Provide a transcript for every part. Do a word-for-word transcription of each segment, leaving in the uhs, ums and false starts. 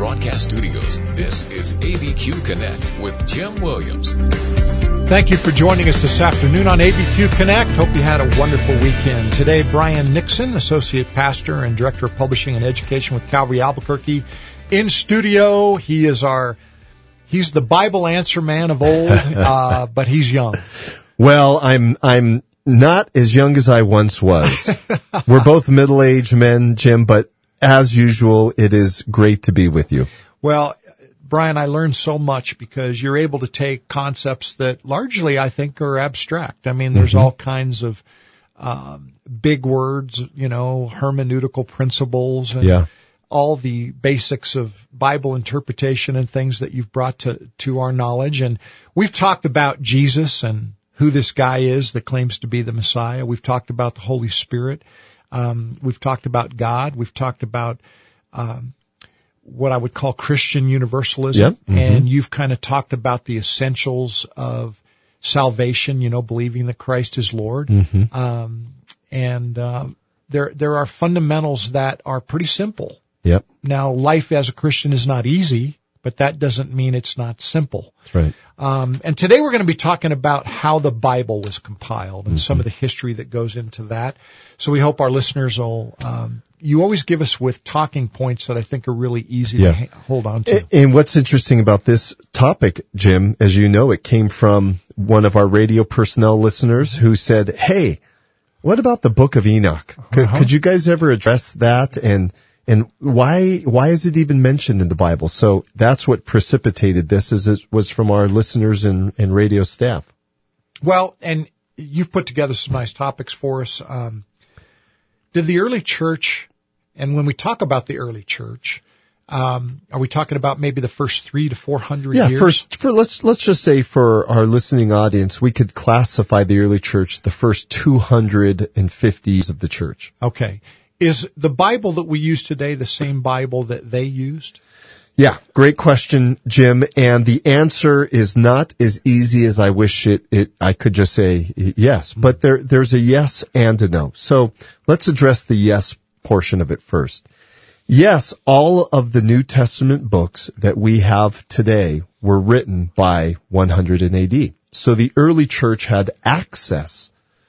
Broadcast Studios, this is A B Q Connect with Jim Williams. Thank you for joining us this afternoon on A B Q Connect. Hope you had a wonderful weekend. Today, Brian Nixon, Associate Pastor and Director of Publishing and Education with Calvary Albuquerque, in studio. He is our, he's the Bible answer man of old, uh, but he's young. Well, I'm, I'm not as young as I once was. We're both middle-aged men, Jim, but as usual, it is great to be with you. Well, Brian, I learned so much because you're able to take concepts that largely I think are abstract. I mean, there's mm-hmm. all kinds of um, big words, you know, hermeneutical principles and yeah. all the basics of Bible interpretation and things that you've brought to, to our knowledge. And we've talked about Jesus and who this guy is that claims to be the Messiah. We've talked about the Holy Spirit. Um, we've talked about God. We've talked about um, what I would call Christian universalism. Yep. Mm-hmm. And you've kind of talked about the essentials of salvation, you know, believing that Christ is Lord. Mm-hmm. Um, and uh, there there are fundamentals that are pretty simple. Yep. Now, life as a Christian is not easy, but that doesn't mean it's not simple. That's right. Um, and today we're going to be talking about how the Bible was compiled and mm-hmm. some of the history that goes into that. So we hope our listeners will, um, you always give us with talking points that I think are really easy yeah. to ha- hold on to. And what's interesting about this topic, Jim, as you know, it came from one of our radio personnel listeners who said, hey, what about the Book of Enoch? Could, uh-huh. could you guys ever address that? And And why, why is it even mentioned in the Bible? So that's what precipitated this, is it was from our listeners and, and radio staff. Well, and you've put together some nice topics for us. Um, did the early church, and when we talk about the early church, um, are we talking about maybe the first three to four hundred yeah, years? Yeah, first, for, let's, let's just say for our listening audience, we could classify the early church the first two hundred fifty years of the church. Okay. Is the Bible that we use today the same Bible that they used? Yeah, great question, Jim. And the answer is not as easy as I wish it, it I could just say yes. But there, there's a yes and a no. So let's address the yes portion of it first. Yes, all of the New Testament books that we have today were written by one hundred A D. So the early church had access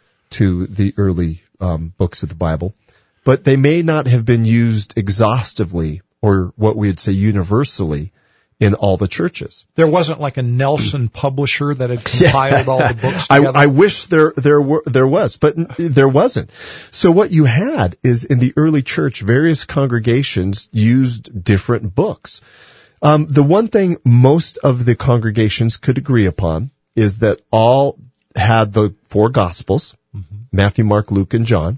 to the early um, books of the Bible, but they may not have been used exhaustively or what we would say universally in all the churches. There wasn't like a Nelson publisher that had compiled yeah. all the books I, together? I wish there there were there was, but there wasn't. So what you had is in the early church, various congregations used different books. Um, the one thing most of the congregations could agree upon is that all had the four Gospels, mm-hmm. Matthew, Mark, Luke, and John.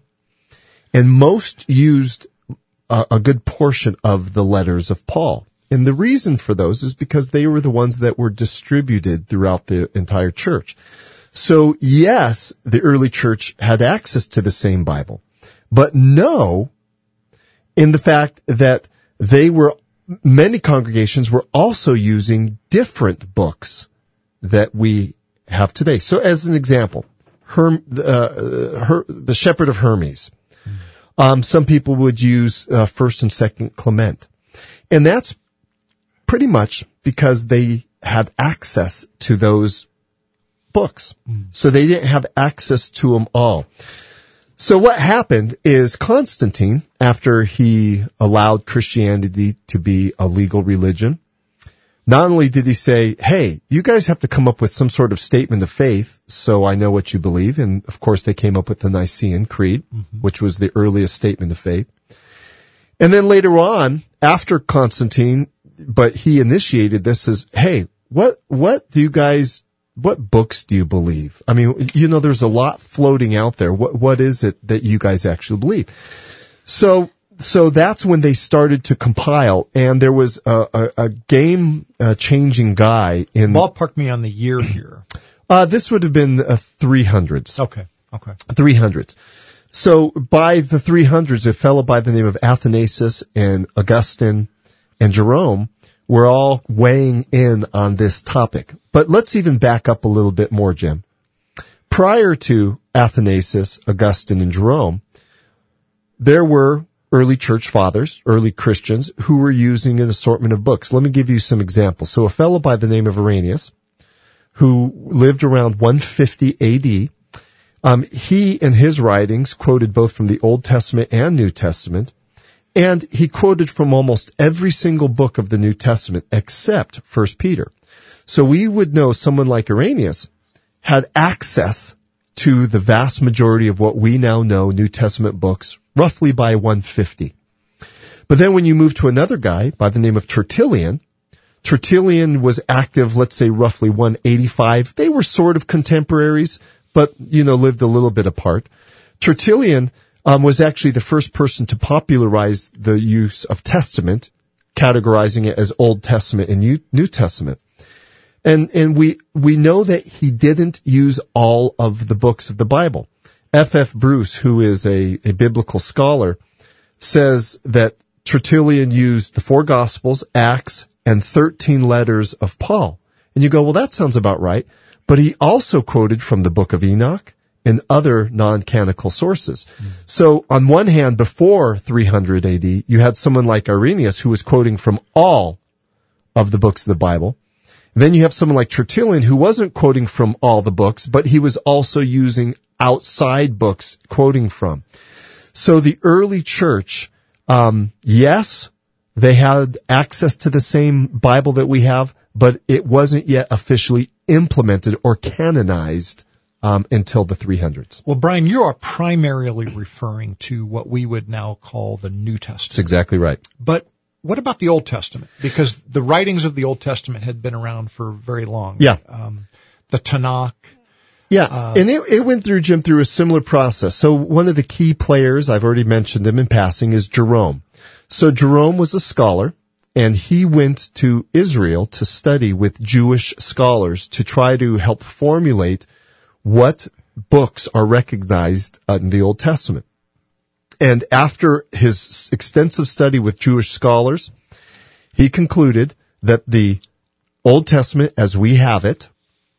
And most used a, a good portion of the letters of Paul. And the reason for those is because they were the ones that were distributed throughout the entire church. So yes, the early church had access to the same Bible, but no, in the fact that they were, many congregations were also using different books that we have today. So as an example, Herm, uh, Her, the Shepherd of Hermes. Um, some people would use uh, First and Second Clement, and that's pretty much because they had access to those books, mm. so they didn't have access to them all. So what happened is Constantine, after he allowed Christianity to be a legal religion, not only did he say, hey, you guys have to come up with some sort of statement of faith so I know what you believe. And, of course, they came up with the Nicene Creed, mm-hmm. which was the earliest statement of faith. And then later on, after Constantine, but he initiated this as, hey, what what do you guys, what books do you believe? I mean, you know, there's a lot floating out there. What What is it that you guys actually believe? So... So that's when they started to compile, and there was a, a, a game-changing guy in... Ballpark me on the year here. Uh, this would have been uh, three hundreds. Okay, okay. three hundreds. So by the three hundreds, a fellow by the name of Athanasius and Augustine and Jerome were all weighing in on this topic. But let's even back up a little bit more, Jim. Prior to Athanasius, Augustine, and Jerome, there were early church fathers, early Christians, who were using an assortment of books. Let me give you some examples. So a fellow by the name of Irenaeus, who lived around one fifty A D, um, he in his writings quoted both from the Old Testament and New Testament, and he quoted from almost every single book of the New Testament except First Peter. So we would know someone like Irenaeus had access to the vast majority of what we now know New Testament books, roughly by one fifty. But then when you move to another guy by the name of Tertullian, Tertullian was active, let's say, roughly one eighty-five. They were sort of contemporaries, but, you know, lived a little bit apart. Tertullian um, was actually the first person to popularize the use of Testament, categorizing it as Old Testament and New Testament. And, and we, we know that he didn't use all of the books of the Bible. F F Bruce, who is a, a biblical scholar, says that Tertullian used the four Gospels, Acts, and thirteen letters of Paul. And you go, well, that sounds about right. But he also quoted from the book of Enoch and other non-canonical sources. Mm. So on one hand, before three hundred A D, you had someone like Irenaeus who was quoting from all of the books of the Bible. Then you have someone like Tertullian who wasn't quoting from all the books, but he was also using outside books quoting from. So the early church, um, yes, they had access to the same Bible that we have, but it wasn't yet officially implemented or canonized um, until the three hundreds. Well, Brian, you are primarily referring to what we would now call the New Testament. That's exactly right. But what about the Old Testament? Because the writings of the Old Testament had been around for very long. Yeah. Um, the Tanakh. Yeah, uh, and it, it went through, Jim, through a similar process. So one of the key players, I've already mentioned him in passing, is Jerome. So Jerome was a scholar, and he went to Israel to study with Jewish scholars to try to help formulate what books are recognized in the Old Testament. And after his extensive study with Jewish scholars, he concluded that the Old Testament as we have it,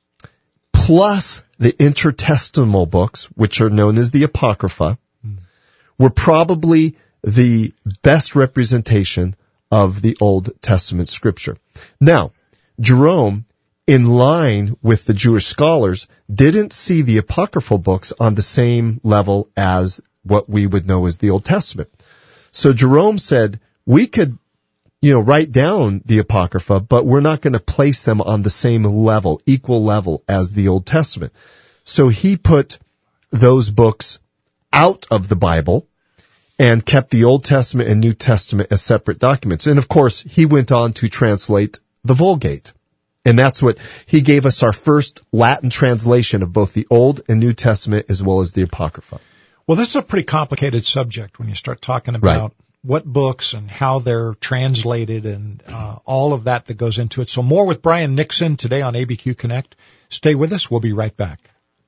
plus the intertestamental books, which are known as the Apocrypha, mm. were probably the best representation of the Old Testament scripture. Now, Jerome, in line with the Jewish scholars, didn't see the apocryphal books on the same level as what we would know as the Old Testament. So Jerome said, we could, you know, write down the Apocrypha, but we're not going to place them on the same level, equal level as the Old Testament. So he put those books out of the Bible and kept the Old Testament and New Testament as separate documents. And of course, he went on to translate the Vulgate. And that's what he gave us, our first Latin translation of both the Old and New Testament as well as the Apocrypha. Well, this is a pretty complicated subject when you start talking about right. what books and how they're translated and uh, all of that that goes into it. So more with Brian Nixon today on A B Q Connect. Stay with us. We'll be right back.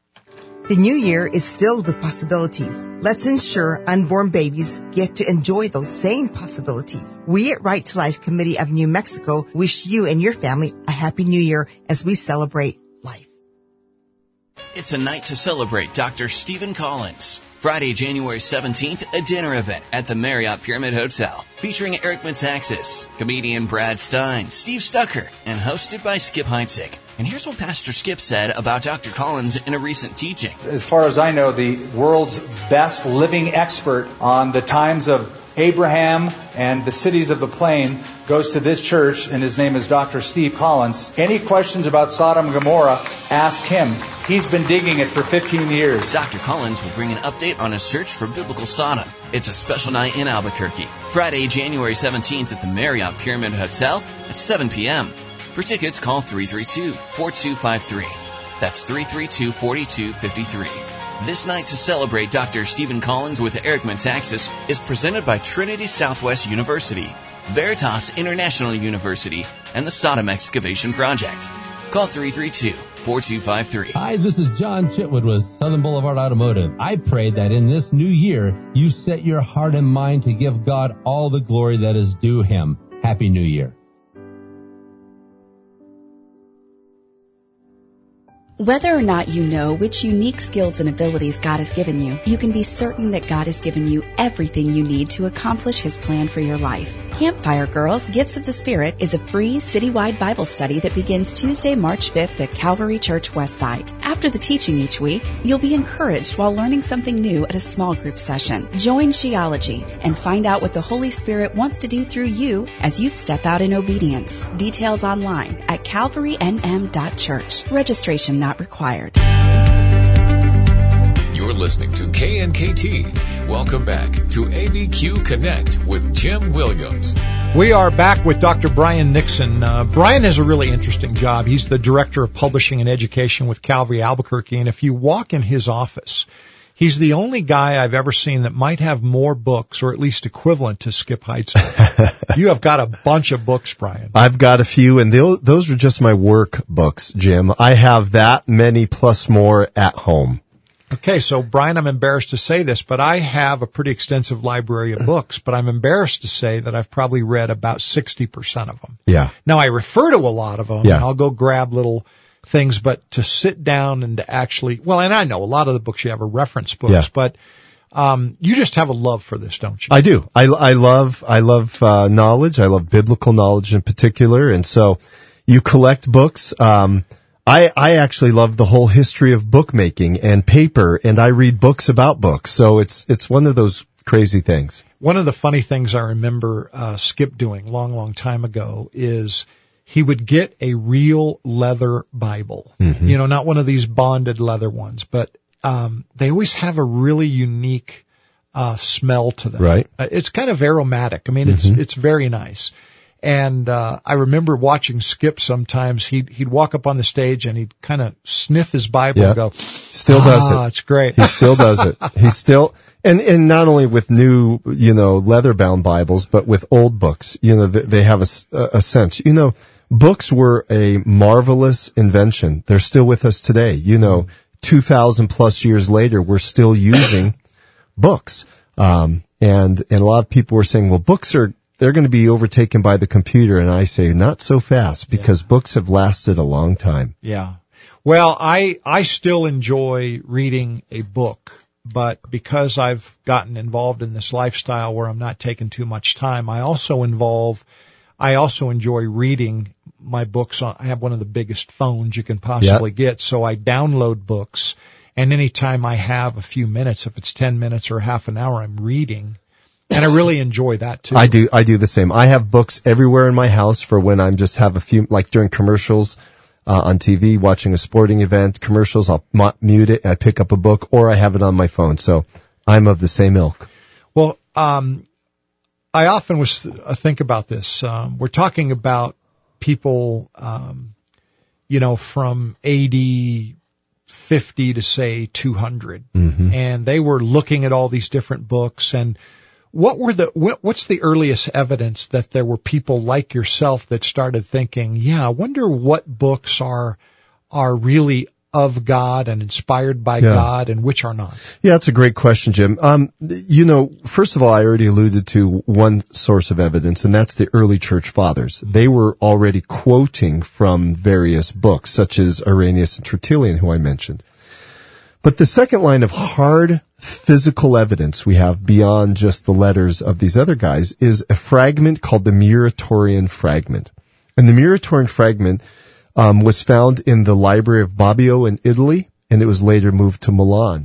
The new year is filled with possibilities. Let's ensure unborn babies get to enjoy those same possibilities. We at Right to Life Committee of New Mexico wish you and your family a happy new year as we celebrate life. It's a night to celebrate Doctor Stephen Collins. Friday, January seventeenth, a dinner event at the Marriott Pyramid Hotel featuring Eric Metaxas, comedian Brad Stein, Steve Stucker, and hosted by Skip Heitzig. And here's what Pastor Skip said about Doctor Collins in a recent teaching. As far as I know, the world's best living expert on the times of Abraham and the cities of the plain goes to this church, and his name is Doctor Steve Collins. Any questions about Sodom and Gomorrah, ask him. He's been digging it for fifteen years. Doctor Collins will bring an update on his search for biblical Sodom. It's a special night in Albuquerque. Friday, January seventeenth at the Marriott Pyramid Hotel at seven p.m. For tickets, call three three two, four two five three. That's three three two, four two five three. This night to celebrate Doctor Stephen Collins with Eric Metaxas is presented by Trinity Southwest University, Veritas International University, and the Sodom Excavation Project. Call three three two, four two five three. Hi, this is John Chitwood with Southern Boulevard Automotive. I pray that in this new year, you set your heart and mind to give God all the glory that is due Him. Happy New Year. Whether or not you know which unique skills and abilities God has given you, you can be certain that God has given you everything you need to accomplish His plan for your life. Campfire Girls, Gifts of the Spirit is a free citywide Bible study that begins Tuesday, March fifth at Calvary Church Westside. After the teaching each week, you'll be encouraged while learning something new at a small group session. Join Sheology and find out what the Holy Spirit wants to do through you as you step out in obedience. Details online at calvary n m dot church. Registration not required. You're listening to K N K T. Welcome back to A B Q Connect with Jim Williams. We are back with Doctor Brian Nixon. Uh, Brian has a really interesting job. He's the Director of Publishing and Education with Calvary Albuquerque, and if you walk in his office, he's the only guy I've ever seen that might have more books, or at least equivalent to Skip Heitzman. You have got a bunch of books, Brian. I've got a few, and those are just my work books, Jim. I have that many plus more at home. Okay, so Brian, I'm embarrassed to say this, but I have a pretty extensive library of books, but I'm embarrassed to say that I've probably read about sixty percent of them. Yeah. Now, I refer to a lot of them, yeah. and I'll go grab little things, but to sit down and to actually, well, and I know a lot of the books you have are reference books, yeah. but um you just have a love for this, don't you? I do. I, I love, I love uh, knowledge. I love biblical knowledge in particular, and so you collect books. Um I, I actually love the whole history of bookmaking and paper, and I read books about books. So it's it's one of those crazy things. One of the funny things I remember uh, Skip doing long, long time ago is he would get a real leather Bible. Mm-hmm. You know, not one of these bonded leather ones, but um they always have a really unique uh smell to them. Right. Uh, it's kind of aromatic. I mean, it's mm-hmm. it's very nice. And, uh, I remember watching Skip sometimes. He'd, he'd walk up on the stage and he'd kind of sniff his Bible yeah. and go, still does ah, it. It's great. He still does it. He still, and, and not only with new, you know, leather bound Bibles, but with old books, you know, they, they have a, a sense. You know, books were a marvelous invention. They're still with us today. You know, two thousand plus years later, we're still using books. Um, and, and a lot of people were saying, well, books are, they're going to be overtaken by the computer. And I say, not so fast, because yeah. books have lasted a long time. Yeah. Well, I, I still enjoy reading a book, but because I've gotten involved in this lifestyle where I'm not taking too much time, I also involve, I also enjoy reading my books on, I have one of the biggest phones you can possibly yep. get. So I download books, and anytime I have a few minutes, if it's ten minutes or half an hour, I'm reading. And I really enjoy that too. I do, I do the same. I have books everywhere in my house for when I'm just have a few, like during commercials, uh, on T V, watching a sporting event, commercials, I'll m- mute it, I pick up a book, or I have it on my phone. So I'm of the same ilk. Well, um, I often was, uh, think about this. Um, we're talking about people, um, you know, from A D fifty to say two hundred. Mm-hmm. And they were looking at all these different books, and What were the, what, what's the earliest evidence that there were people like yourself that started thinking, yeah, I wonder what books are, are really of God and inspired by yeah. God and which are not? Yeah, that's a great question, Jim. Um, you know, first of all, I already alluded to one source of evidence, and that's the early church fathers. They were already quoting from various books, such as Irenaeus and Tertullian, who I mentioned. But the second line of hard physical evidence we have beyond just the letters of these other guys is a fragment called the Muratorian fragment. And the Muratorian fragment um, was found in the library of Bobbio in Italy, and it was later moved to Milan.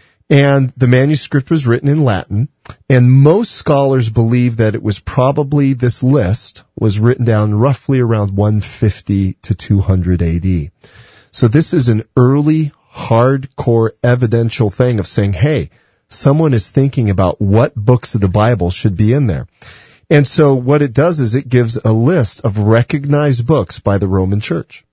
And the manuscript was written in Latin, and most scholars believe that it was probably, this list was written down roughly around one fifty to two hundred A D. So this is an early hardcore evidential thing of saying, hey, someone is thinking about what books of the Bible should be in there. And so what it does is it gives a list of recognized books by the Roman Church.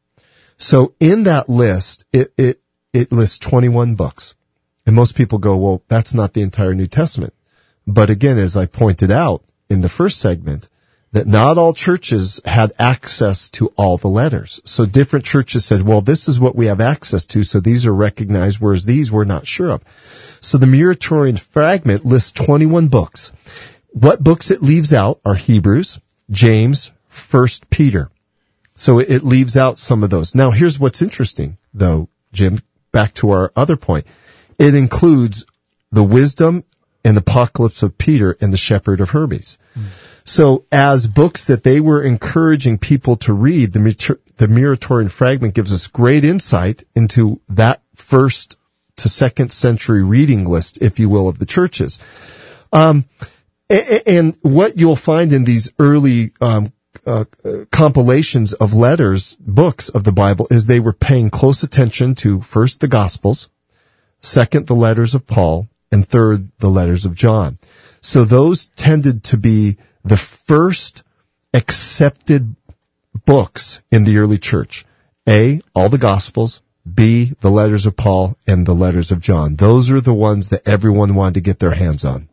So in that list, it, it, it lists twenty-one books. And most people go, well, that's not the entire New Testament. But again, as I pointed out in the first segment, that not all churches had access to all the letters. So different churches said, well, this is what we have access to, so these are recognized, whereas these we're not sure of. So the Muratorian fragment lists twenty-one books. What books it leaves out are Hebrews, James, First Peter. So it leaves out some of those. Now, here's what's interesting, though, Jim, back to our other point, it includes the wisdom and Apocalypse of Peter and the Shepherd of Hermes. Mm. So as books that they were encouraging people to read, the, the Muratorian Fragment gives us great insight into that first to second century reading list, if you will, of the churches. Um, and, and what you'll find in these early um, uh, compilations of letters, books of the Bible, is they were paying close attention to first the Gospels, second the letters of Paul, and third the letters of John. So those tended to be the first accepted books in the early church. A, all the Gospels. B, the letters of Paul and the letters of John. Those are the ones that everyone wanted to get their hands on.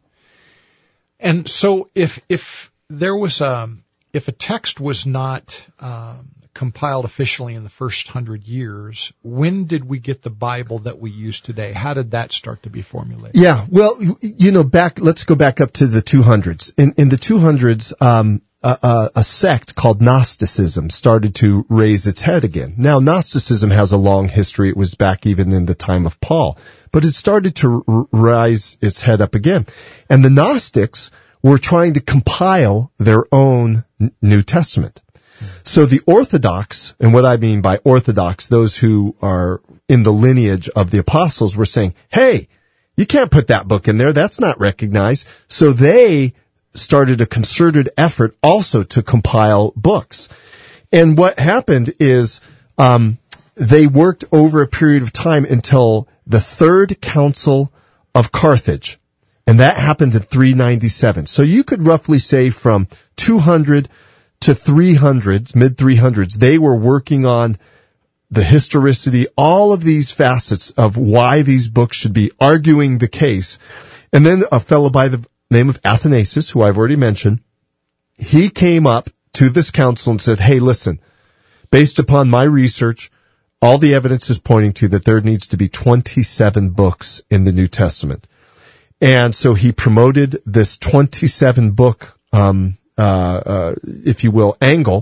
And so if if there was a, if a text was not um, compiled officially in the first hundred years, when did we get the Bible that we use today? How did that start to be formulated? Yeah, well, you know, back, let's go back up to the two hundreds. In, in the two hundreds, um, a, a, a sect called Gnosticism started to raise its head again. Now, Gnosticism has a long history. It was back even in the time of Paul, but it started to r- rise its head up again. And the Gnostics were trying to compile their own N- New Testament. So the Orthodox, and what I mean by Orthodox, those who are in the lineage of the apostles, were saying, hey, you can't put that book in there. That's not recognized. So they started a concerted effort also to compile books. And what happened is um, they worked over a period of time until the Third Council of Carthage. And that happened in three ninety-seven. So you could roughly say from two hundred to three hundreds, mid three hundreds, they were working on the historicity, all of these facets of why these books should be, arguing the case. And then a fellow by the name of Athanasius, who I've already mentioned, he came up to this council and said, hey, listen, based upon my research, all the evidence is pointing to that there needs to be twenty-seven books in the New Testament. And so he promoted this twenty-seven book um Uh, uh, if you will, angle.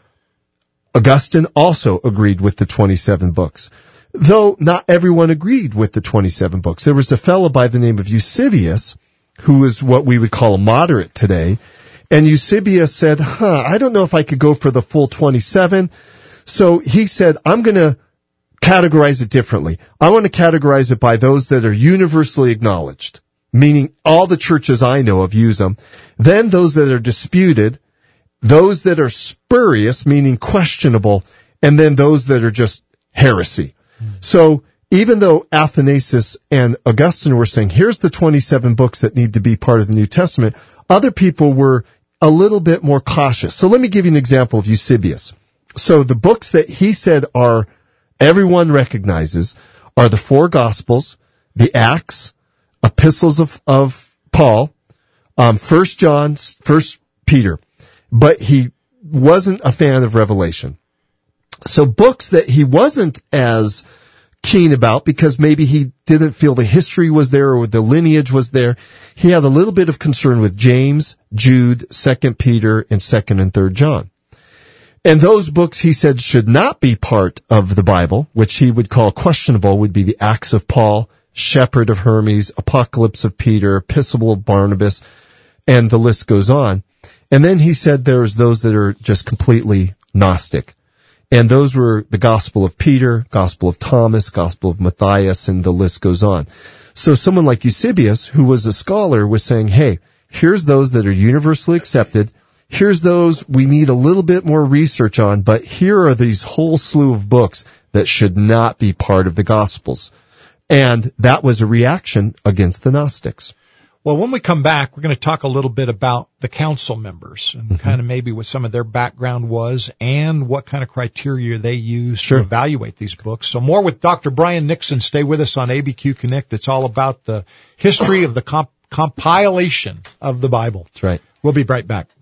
Augustine also agreed with the twenty-seven books, though not everyone agreed with the twenty-seven books. There was a fellow by the name of Eusebius, who is what we would call a moderate today, and Eusebius said, huh, I don't know if I could go for the full twenty-seven. So he said, I'm going to categorize it differently. I want to categorize it by those that are universally acknowledged, meaning all the churches I know of use them. Then those that are disputed, those that are spurious, meaning questionable, and then those that are just heresy. Mm. So even though Athanasius and Augustine were saying, here's the twenty-seven books that need to be part of the New Testament, other people were a little bit more cautious. So let me give you an example of Eusebius. So the books that he said are, everyone recognizes, are the four Gospels, the Acts, epistles of, of Paul, um, First John, First Peter, but he wasn't a fan of Revelation. So books that he wasn't as keen about because maybe he didn't feel the history was there or the lineage was there. He had a little bit of concern with James, Jude, Second Peter, and Second and Third John. And those books he said should not be part of the Bible, which he would call questionable, would be the Acts of Paul, Shepherd of Hermes, Apocalypse of Peter, Epistle of Barnabas, and the list goes on. And then he said there's those that are just completely Gnostic. And those were the Gospel of Peter, Gospel of Thomas, Gospel of Matthias, and the list goes on. So someone like Eusebius, who was a scholar, was saying, hey, here's those that are universally accepted. Here's those we need a little bit more research on, but here are these whole slew of books that should not be part of the Gospels. And that was a reaction against the Gnostics. Well, when we come back, we're going to talk a little bit about the council members and mm-hmm. kind of maybe what some of their background was and what kind of criteria they used sure. to evaluate these books. So more with Doctor Brian Nixon. Stay with us on A B Q Connect. It's all about the history of the comp- compilation of the Bible. That's right. We'll be right back.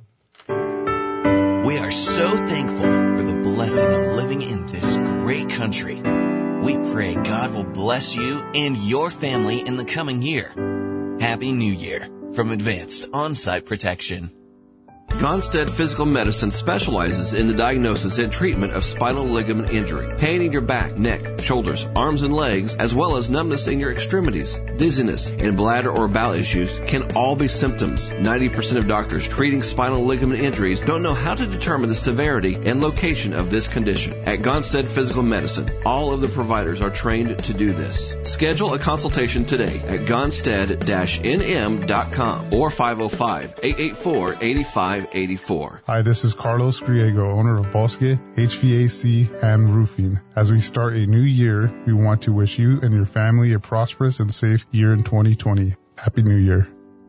We are so thankful for the blessing of living in this great country. We pray God will bless you and your family in the coming year. Happy New Year from Advanced On-Site Protection. Gonstead Physical Medicine specializes in the diagnosis and treatment of spinal ligament injury, pain in your back, neck, shoulders, arms, and legs, as well as numbness in your extremities. Dizziness and bladder or bowel issues can all be symptoms. ninety percent of doctors treating spinal ligament injuries don't know how to determine the severity and location of this condition. At Gonstead Physical Medicine, all of the providers are trained to do this. Schedule a consultation today at gonstead dash n m dot com or five oh five, eight eight four, eight five eight four. Hi, this is Carlos Griego, owner of Bosque H V A C and Roofing. As we start a new year, we want to wish you and your family a prosperous and safe year in twenty twenty. Happy New Year.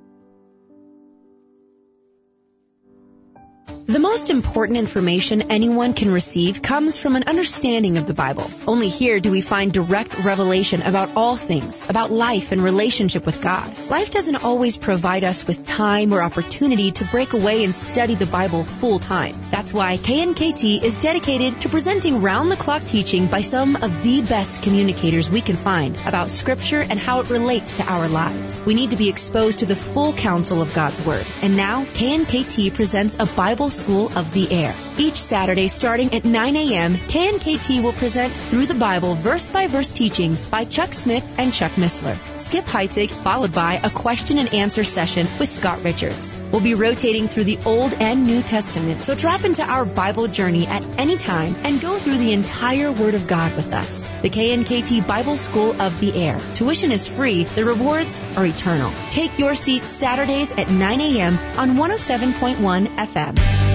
The most important information anyone can receive comes from an understanding of the Bible. Only here do we find direct revelation about all things, about life and relationship with God. Life doesn't always provide us with time or opportunity to break away and study the Bible full time. That's why K N K T is dedicated to presenting round-the-clock teaching by some of the best communicators we can find about Scripture and how it relates to our lives. We need to be exposed to the full counsel of God's Word. And now, K N K T presents a Bible School of the Air. Each Saturday starting at nine a.m., K N K T will present Through the Bible verse-by-verse teachings by Chuck Smith and Chuck Missler. Skip Heitzig, followed by a question and answer session with Scott Richards. We'll be rotating through the Old and New Testament, so drop into our Bible journey at any time and go through the entire Word of God with us. The K N K T Bible School of the Air. Tuition is free. The rewards are eternal. Take your seat Saturdays at nine a.m. on one oh seven point one F M.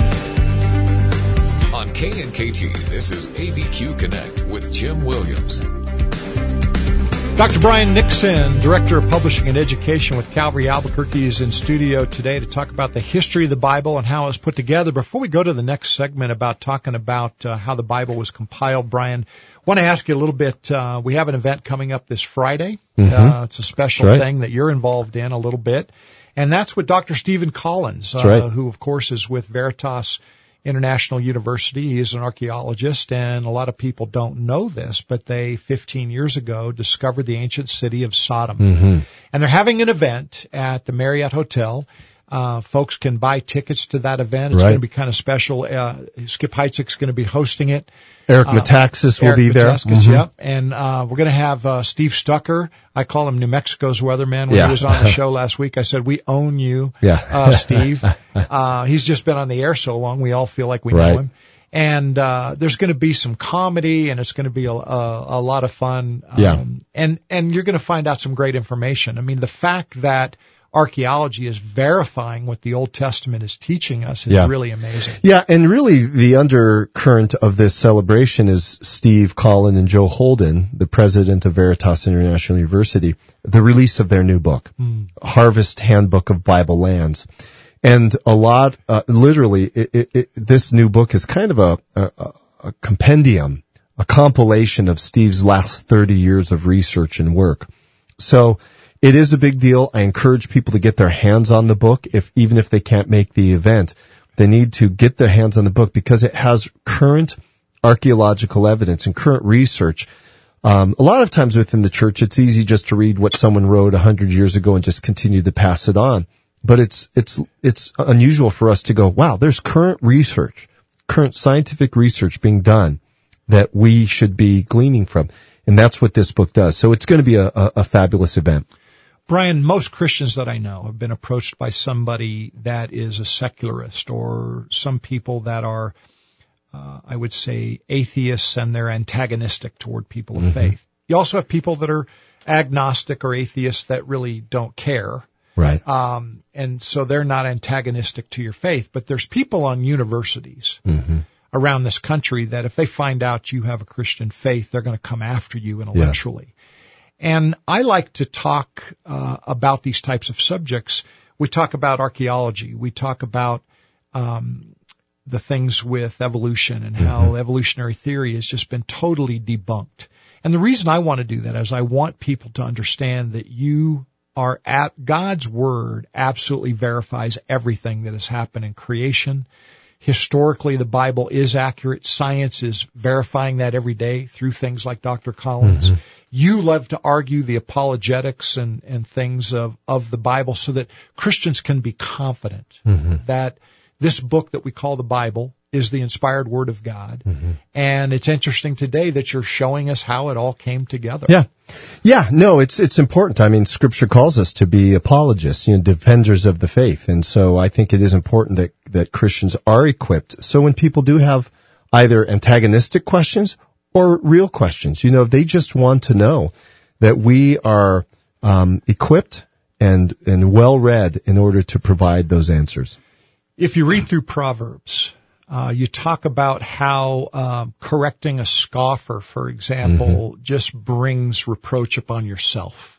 On K N K T, this is A B Q Connect with Jim Williams. Doctor Brian Nixon, Director of Publishing and Education with Calvary Albuquerque, is in studio today to talk about the history of the Bible and how it was put together. Before we go to the next segment about talking about uh, how the Bible was compiled, Brian, I want to ask you a little bit. Uh, we have an event coming up this Friday. Mm-hmm. Uh, it's a special right. thing that you're involved in a little bit. And that's with Doctor Stephen Collins, uh, right. who, of course, is with Veritas International University. He is an archaeologist, and a lot of people don't know this, but they fifteen years ago discovered the ancient city of Sodom. Mm-hmm. And they're having an event at the Marriott Hotel. Uh, folks can buy tickets to that event. It's right. going to be kind of special. Uh, Skip Heitzig's going to be hosting it. Eric uh, Metaxas will Eric be there. Metaxas, mm-hmm. Yep. And uh, we're going to have uh, Steve Stucker. I call him New Mexico's weatherman. When yeah. he was on the show last week, I said, we own you, yeah. uh, Steve. Uh, he's just been on the air so long, we all feel like we right. know him. And uh, there's going to be some comedy, and it's going to be a, a, a lot of fun. Um, yeah. And, and you're going to find out some great information. I mean, the fact that archaeology is verifying what the Old Testament is teaching us is yeah. really amazing. Yeah, and really the undercurrent of this celebration is Steve Collin and Joe Holden, the president of Veritas International University, the release of their new book, mm. Harvest Handbook of Bible Lands. And a lot, uh, literally, it, it, it, this new book is kind of a, a, a compendium, a compilation of Steve's last thirty years of research and work. So, it is a big deal. I encourage people to get their hands on the book, if even if they can't make the event. They need to get their hands on the book because it has current archaeological evidence and current research. Um, a lot of times within the church, it's easy just to read what someone wrote a hundred years ago and just continue to pass it on. But it's it's it's unusual for us to go, wow, there's current research, current scientific research being done that we should be gleaning from. And that's what this book does. So it's going to be a, a, a fabulous event. Brian, most Christians that I know have been approached by somebody that is a secularist, or some people that are, uh, I would say, atheists, and they're antagonistic toward people of mm-hmm. faith. You also have people that are agnostic or atheists that really don't care. Right. Um, and so they're not antagonistic to your faith. But there's people on universities mm-hmm. around this country that if they find out you have a Christian faith, they're going to come after you intellectually. Yeah. And I like to talk uh, about these types of subjects. We talk about archaeology. We talk about um, the things with evolution and how mm-hmm. evolutionary theory has just been totally debunked. And the reason I want to do that is I want people to understand that you are at God's Word absolutely verifies everything that has happened in creation. Historically, the Bible is accurate. Science is verifying that every day through things like Doctor Collins. Mm-hmm. You love to argue the apologetics and, and things of, of the Bible so that Christians can be confident mm-hmm. that this book that we call the Bible is the inspired Word of God. Mm-hmm. And it's interesting today that you're showing us how it all came together. Yeah. Yeah, no, it's it's important. I mean, Scripture calls us to be apologists, you know, defenders of the faith. And so I think it is important that, that Christians are equipped. So when people do have either antagonistic questions or real questions, you know, they just want to know that we are um, equipped and, and well-read in order to provide those answers. If you read through Proverbs, Uh, you talk about how um, correcting a scoffer, for example, mm-hmm. just brings reproach upon yourself.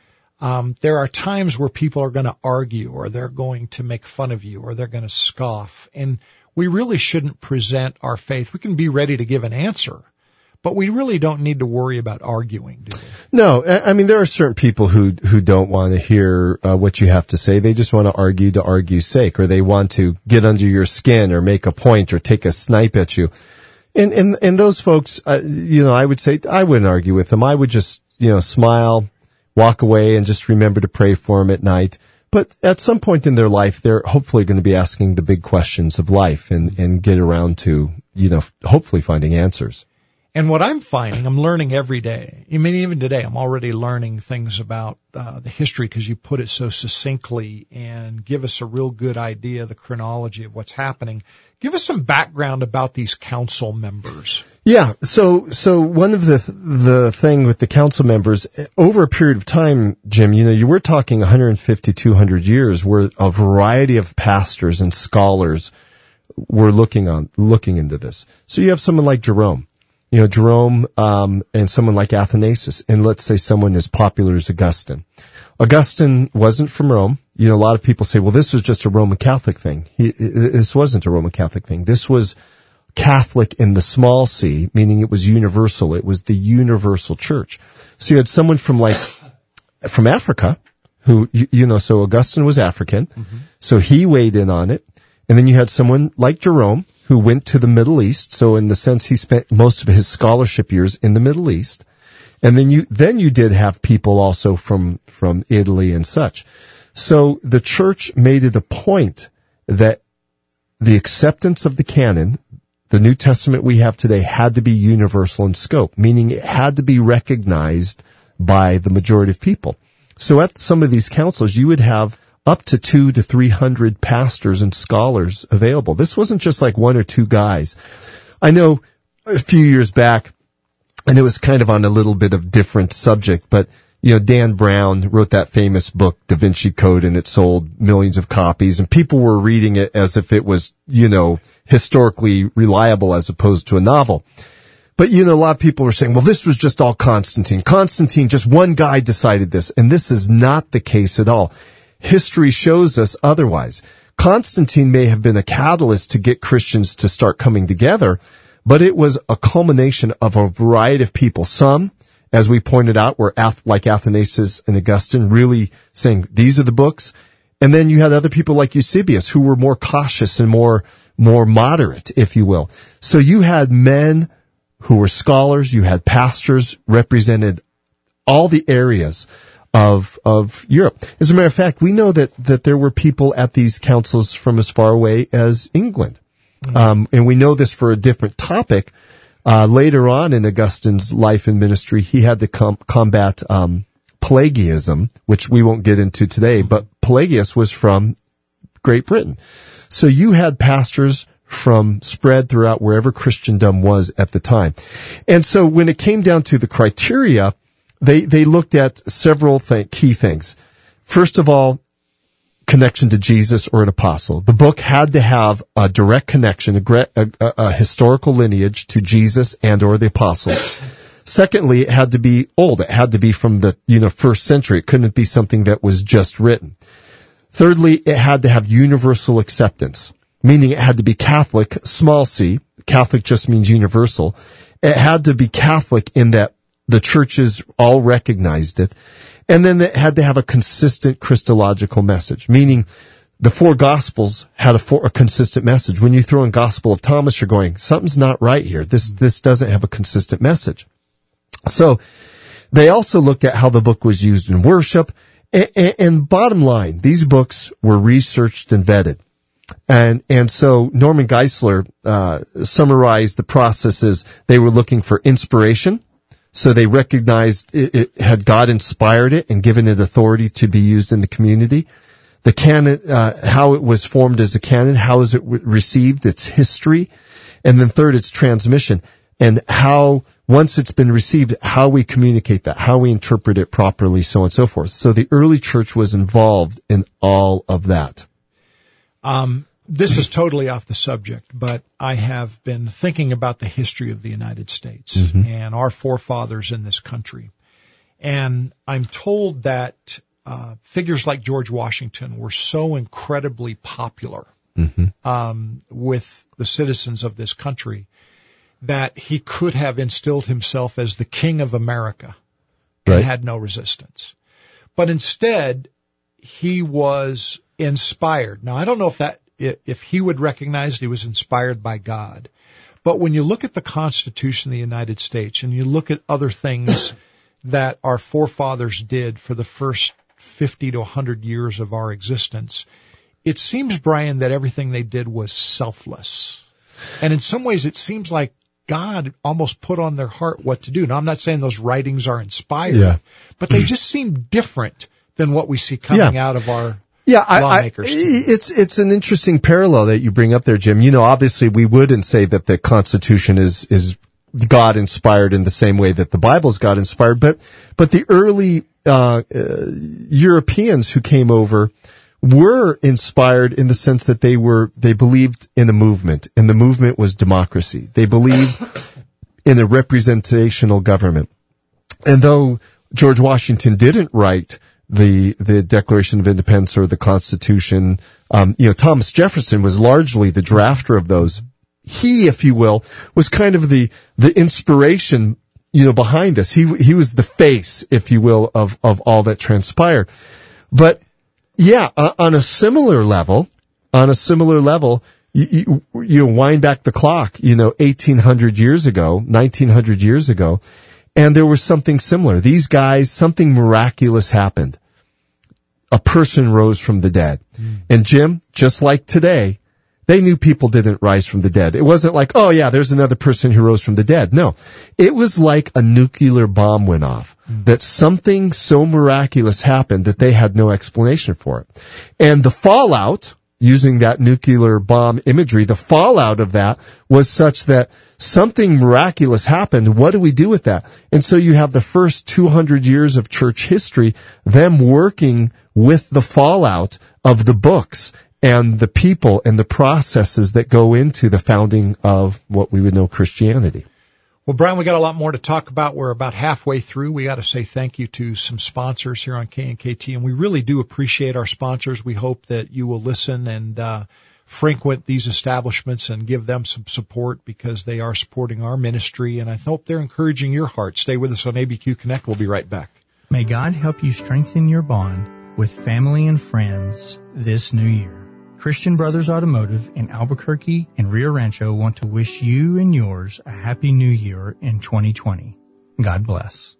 Um, there are times where people are going to argue, or they're going to make fun of you, or they're going to scoff. And we really shouldn't present our faith. We can be ready to give an answer, but we really don't need to worry about arguing, do we? No, I mean, there are certain people who who don't want to hear uh, what you have to say. They just want to argue to argue's sake, or they want to get under your skin or make a point or take a snipe at you. And and, and those folks, uh, you know, I would say I wouldn't argue with them. I would just, you know, smile, walk away, and just remember to pray for them at night. But at some point in their life, they're hopefully going to be asking the big questions of life and, and get around to, you know, hopefully finding answers. And what I'm finding, I'm learning every day. I mean, even today, I'm already learning things about uh, the history because you put it so succinctly and give us a real good idea of the chronology of what's happening. Give us some background about these council members. Yeah, so so one of the the thing with the council members, over a period of time, Jim, you know, you were talking one hundred fifty, two hundred years where a variety of pastors and scholars were looking on looking into this. So you have someone like Jerome. You know, Jerome, um, and someone like Athanasius, and let's say someone as popular as Augustine. Augustine wasn't from Rome. You know, a lot of people say, well, this was just a Roman Catholic thing. He, this wasn't a Roman Catholic thing. This was Catholic in the small c, meaning it was universal. It was the universal church. So you had someone from like, from Africa, who, you, you know, so Augustine was African. Mm-hmm. So he weighed in on it. And then you had someone like Jerome, who went to the Middle East. So in the sense, he spent most of his scholarship years in the Middle East. And then you, then you did have people also from, from Italy and such. So the church made it a point that the acceptance of the canon, the New Testament we have today, had to be universal in scope, meaning it had to be recognized by the majority of people. So at some of these councils, you would have up to two to three hundred pastors and scholars available. This wasn't just like one or two guys. I know a few years back, and it was kind of on a little bit of different subject, but you know, Dan Brown wrote that famous book, Da Vinci Code, and it sold millions of copies, and people were reading it as if it was, you know, historically reliable as opposed to a novel. But, you know, a lot of people were saying, well, this was just all Constantine. Constantine, just one guy decided this, and this is not the case at all. History shows us otherwise. Constantine may have been a catalyst to get Christians to start coming together, but it was a culmination of a variety of people. Some, as we pointed out, were like Athanasius and Augustine, really saying, these are the books. And then you had other people like Eusebius, who were more cautious and more, more moderate, if you will. So you had men who were scholars, you had pastors represented all the areas of of Europe. As a matter of fact, we know that that there were people at these councils from as far away as England. Mm-hmm. Um, and we know this for a different topic. Uh, later on in Augustine's life and ministry, he had to com- combat um, Pelagianism, which we won't get into today, but Pelagius was from Great Britain. So you had pastors from spread throughout wherever Christendom was at the time. And so when it came down to the criteria, They they looked at several th- key things. First of all, connection to Jesus or an apostle. The book had to have a direct connection, a, a, a historical lineage to Jesus and or the apostle. Secondly, it had to be old. It had to be from the you know first century. It couldn't be something that was just written. Thirdly, it had to have universal acceptance, meaning it had to be Catholic, small c. Catholic just means universal. It had to be Catholic in that the churches all recognized it. And then it had to have a consistent Christological message, meaning the four Gospels had a, four, a consistent message. When you throw in Gospel of Thomas, you're going, something's not right here. This, this doesn't have a consistent message. So they also looked at how the book was used in worship. And, and, and bottom line, these books were researched and vetted. And, and so Norman Geisler, uh, summarized the processes. They were looking for inspiration. So they recognized it, it had God inspired it and given it authority to be used in the community. The canon, uh, how it was formed as a canon, how is it re- received, its history. And then third, its transmission. And how, once it's been received, how we communicate that, how we interpret it properly, so on and so forth. So the early church was involved in all of that. Um, this is totally off the subject, but I have been thinking about the history of the United States mm-hmm. and our forefathers in this country. And I'm told that uh, figures like George Washington were so incredibly popular mm-hmm. um, with the citizens of this country that he could have instilled himself as the King of America and right. had no resistance. But instead, he was inspired. Now, I don't know if that if he would recognize he was inspired by God. But when you look at the Constitution of the United States and you look at other things that our forefathers did for the first fifty to one hundred years of our existence, it seems, Brian, that everything they did was selfless. And in some ways, it seems like God almost put on their heart what to do. Now, I'm not saying those writings are inspired, yeah. but they just seem different than what we see coming yeah. out of our Yeah, I, I, it's it's an interesting parallel that you bring up there, Jim. You know, obviously we wouldn't say that the Constitution is is God inspired in the same way that the Bible's God inspired, but but the early uh, uh Europeans who came over were inspired in the sense that they were they believed in a movement, and the movement was democracy. They believed in a representational government. And though George Washington didn't write the the Declaration of Independence or the Constitution, um, you know, Thomas Jefferson was largely the drafter of those. He, if you will, was kind of the the inspiration, you know, behind this. He he was the face, if you will, of of all that transpired. But yeah, uh, on a similar level, on a similar level, you, you, you wind back the clock, you know, eighteen hundred years ago, nineteen hundred years ago, and there was something similar. These guys, something miraculous happened. A person rose from the dead. Mm. And Jim, just like today, they knew people didn't rise from the dead. It wasn't like, oh yeah, there's another person who rose from the dead. No, it was like a nuclear bomb went off. Mm. That something so miraculous happened that they had no explanation for it. And the fallout, using that nuclear bomb imagery, the fallout of that was such that something miraculous happened. What do we do with that? And so you have the first two hundred years of church history, them working with the fallout of the books and the people and the processes that go into the founding of what we would know Christianity. Well, Brian, we got a lot more to talk about. We're about halfway through. We got to say thank you to some sponsors here on K N K T, and we really do appreciate our sponsors. We hope that you will listen and uh frequent these establishments and give them some support because they are supporting our ministry, and I hope they're encouraging your heart. Stay with us on A B Q Connect. We'll be right back. May God help you strengthen your bond with family and friends this new year. Christian Brothers Automotive in Albuquerque and Rio Rancho want to wish you and yours a happy new year in twenty twenty. God bless.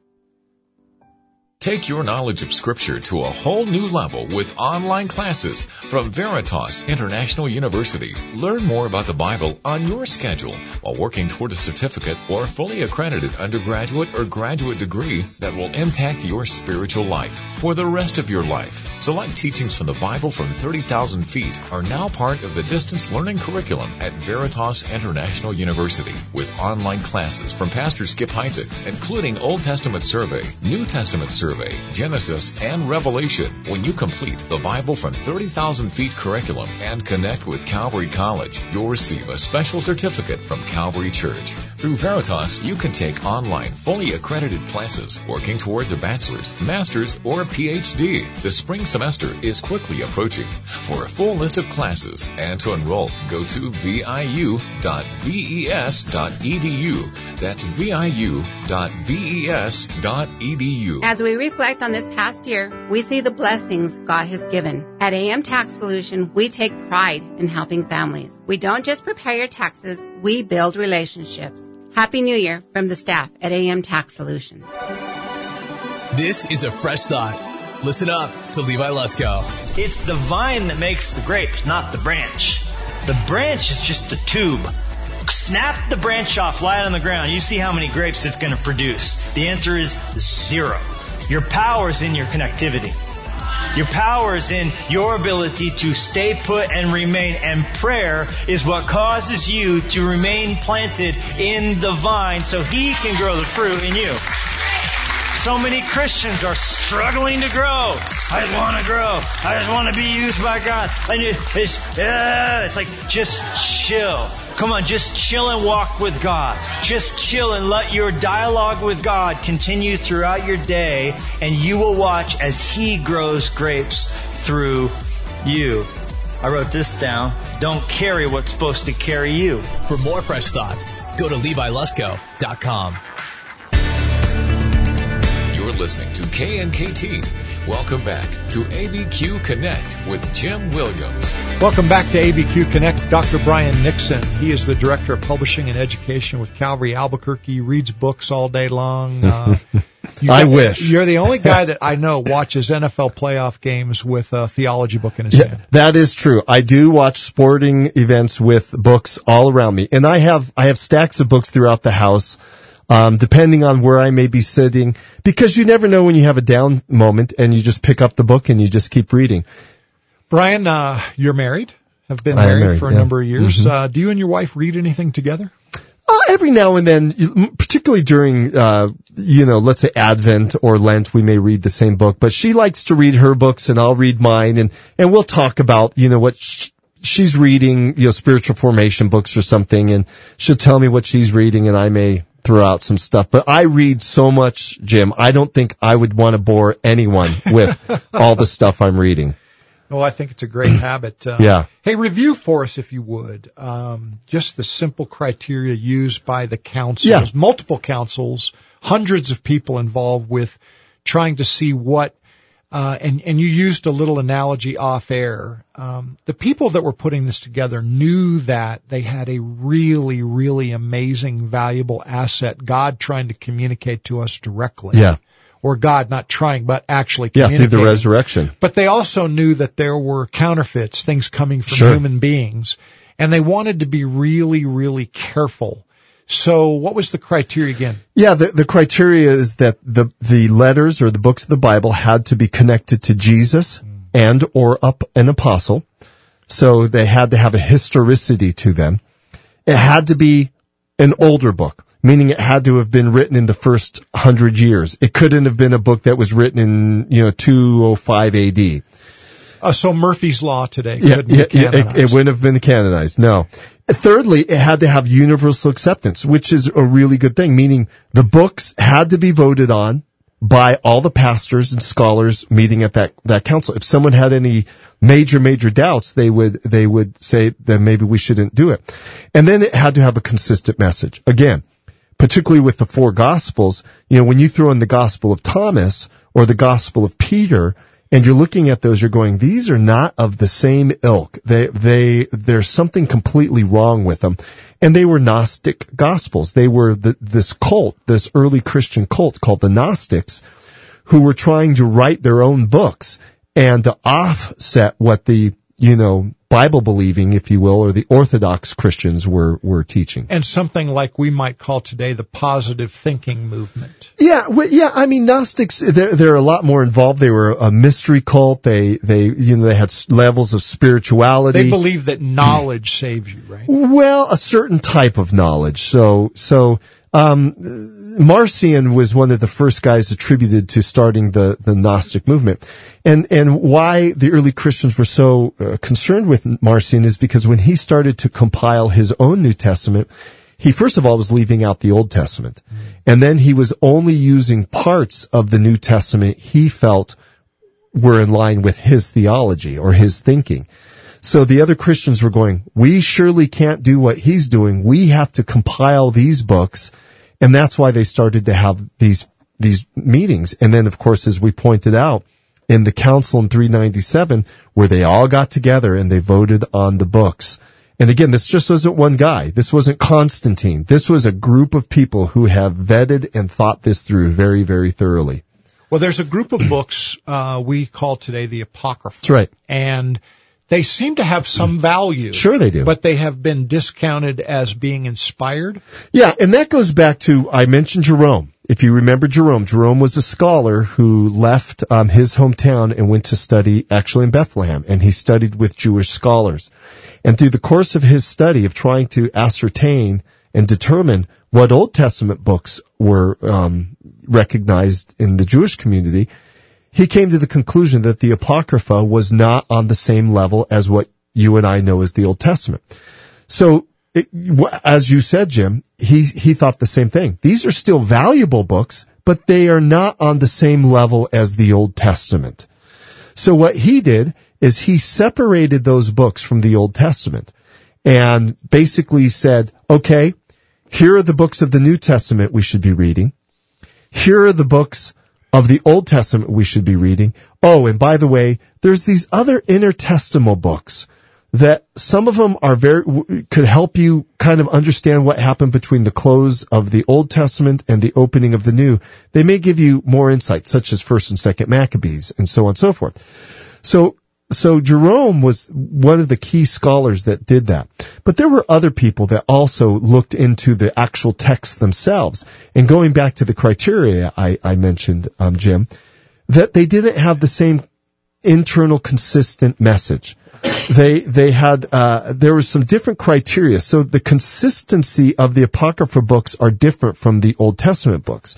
Take your knowledge of Scripture to a whole new level with online classes from Veritas International University. Learn more about the Bible on your schedule while working toward a certificate or fully accredited undergraduate or graduate degree that will impact your spiritual life for the rest of your life. Select teachings from the Bible from thirty thousand feet are now part of the distance learning curriculum at Veritas International University with online classes from Pastor Skip Heitzig, including Old Testament survey, New Testament survey, Genesis, and Revelation. When you complete the Bible from thirty thousand feet curriculum and connect with Calvary College, you'll receive a special certificate from Calvary Church. Through Veritas, you can take online, fully accredited classes working towards a bachelor's, master's, or P H D. The spring semester is quickly approaching. For a full list of classes and to enroll, go to V I U dot V E S dot E D U. That's V I U dot V E S dot E D U. As we reflect on this past year, we see the blessings God has given. At A M Tax Solution, we take pride in helping families. We don't just prepare your taxes, we build relationships. Happy New Year from the staff at A M Tax Solutions. This is a fresh thought. Listen up to Levi Lusko. It's the vine that makes the grapes, not the branch. The branch is just a tube. Snap the branch off, lie it on the ground. You see how many grapes it's going to produce. The answer is zero. Your power is in your connectivity. Your power is in your ability to stay put and remain. And prayer is what causes you to remain planted in the vine so He can grow the fruit in you. So many Christians are struggling to grow. I just want to grow. I just want to be used by God. I need, it's, uh, it's like, just chill. Come on, just chill and walk with God. Just chill and let your dialogue with God continue throughout your day, and you will watch as He grows grapes through you. I wrote this down. Don't carry what's supposed to carry you. For more fresh thoughts, go to Levi Lusko dot com. You're listening to K N K T. Welcome back to A B Q Connect with Jim Williams. Welcome back to A B Q Connect. Doctor Brian Nixon, he is the Director of Publishing and Education with Calvary Albuquerque. He reads books all day long. Uh, I wish. You're the only guy that I know watches N F L playoff games with a theology book in his Yeah, hand. that is true. I do watch sporting events with books all around me. And I have, I have stacks of books throughout the house. Um, depending on where I may be sitting, because you never know when you have a down moment and you just pick up the book and you just keep reading. Brian, uh, you're married, have been I am married, married, for a yeah. number of years. Mm-hmm. Uh, do you and your wife read anything together? Uh, every now and then, particularly during, uh, you know, let's say Advent or Lent, we may read the same book, but she likes to read her books and I'll read mine, and, and we'll talk about, you know, what sh- she's reading, you know, spiritual formation books or something, and she'll tell me what she's reading and I may throw out some stuff. But I read so much, Jim, I don't think I would want to bore anyone with all the stuff I'm reading. Well, I think it's a great habit. Uh, Yeah. Hey, review for us, if you would, um, just the simple criteria used by the councils, Yeah. multiple councils, hundreds of people involved with trying to see what, uh, and, and you used a little analogy off air. Um, the people that were putting this together knew that they had a really, really amazing, valuable asset, God trying to communicate to us directly. Yeah. Or God not trying, but actually Yeah, communicating. through the resurrection. But they also knew that there were counterfeits, things coming from Sure. human beings, and they wanted to be really, really careful. So what was the criteria again? Yeah, the, the criteria is that the, the letters or the books of the Bible had to be connected to Jesus and or up an apostle. So they had to have a historicity to them. It had to be an older book, meaning it had to have been written in the first hundred years. It couldn't have been a book that was written in, you know, two oh five A D. Uh, so Murphy's Law today Yeah, couldn't yeah, be yeah, canonized. it, it wouldn't have been canonized, no. Thirdly, it had to have universal acceptance, which is a really good thing, meaning the books had to be voted on by all the pastors and scholars meeting at that, that council. If someone had any major, major doubts, they would, they would say that maybe we shouldn't do it. And then it had to have a consistent message. Again, particularly with the four gospels, you know, when you throw in the gospel of Thomas or the gospel of Peter, and you're looking at those, you're going, these are not of the same ilk. They, they, there's something completely wrong with them. And they were Gnostic gospels. They were the, this cult, this early Christian cult called the Gnostics, who were trying to write their own books and to offset what the, you know, Bible believing, if you will, or the Orthodox Christians were, were teaching. And something like we might call today the positive thinking movement. Yeah, well, yeah. I mean, Gnostics, they're, they're a lot more involved. They were a mystery cult. They, they, you know, they had levels of spirituality. They believe that knowledge saves you, right? Well, a certain type of knowledge. So, so, um, Marcion was one of the first guys attributed to starting the, the Gnostic movement. And, and why the early Christians were so uh, concerned with Marcion is because when he started to compile his own New Testament, he first of all was leaving out the Old Testament. And then he was only using parts of the New Testament he felt were in line with his theology or his thinking. So the other Christians were going, we surely can't do what he's doing. We have to compile these books. And that's why they started to have these, these meetings. And then, of course, as we pointed out, in the council in three ninety-seven, where they all got together and they voted on the books. And again, this just wasn't one guy. This wasn't Constantine. This was a group of people who have vetted and thought this through very, very thoroughly. Well, there's a group of books uh, we call today the Apocrypha. That's right. And they seem to have some value. Sure they do. But they have been discounted as being inspired. Yeah, and that goes back to, I mentioned Jerome. If you remember Jerome, Jerome was a scholar who left um, his hometown and went to study actually in Bethlehem, and he studied with Jewish scholars. And through the course of his study of trying to ascertain and determine what Old Testament books were um, recognized in the Jewish community, he came to the conclusion that the Apocrypha was not on the same level as what you and I know as the Old Testament. So, it, as you said, Jim, he he thought the same thing. These are still valuable books, but they are not on the same level as the Old Testament. So what he did is he separated those books from the Old Testament and basically said, okay, here are the books of the New Testament we should be reading. Here are the books of the Old Testament we should be reading. Oh, and by the way, there's these other intertestamental books that some of them are very, could help you kind of understand what happened between the close of the Old Testament and the opening of the New. They may give you more insight, such as First and Second Maccabees and so on and so forth. So, so Jerome was one of the key scholars that did that. But there were other people that also looked into the actual texts themselves. And going back to the criteria I, I mentioned, um, Jim, that they didn't have the same internal consistent message. They, they had, uh, there was some different criteria. So the consistency of the Apocrypha books are different from the Old Testament books.